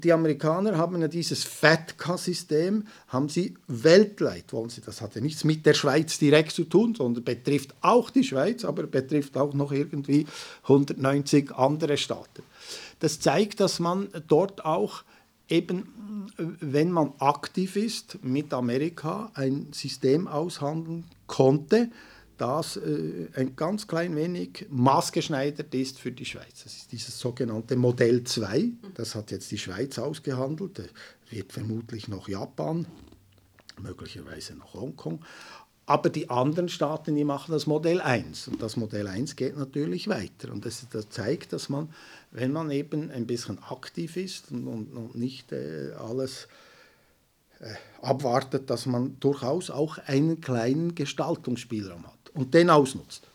Die Amerikaner haben ja dieses FATCA-System, haben sie weltweit, wollen sie. Das hat ja nichts mit der Schweiz direkt zu tun, sondern betrifft auch die Schweiz, aber betrifft auch noch irgendwie 190 andere Staaten. Das zeigt, dass man dort auch eben, wenn man aktiv ist mit Amerika, ein System aushandeln konnte, das ein ganz klein wenig maßgeschneidert ist für die Schweiz. Das ist dieses sogenannte Modell 2. Das hat jetzt die Schweiz ausgehandelt. Das wird vermutlich noch Japan, möglicherweise noch Hongkong. Aber die anderen Staaten, die machen das Modell 1. Und das Modell 1 geht natürlich weiter. Und das zeigt, dass man, wenn man eben ein bisschen aktiv ist und nicht alles abwartet, dass man durchaus auch einen kleinen Gestaltungsspielraum hat und den ausnutzt.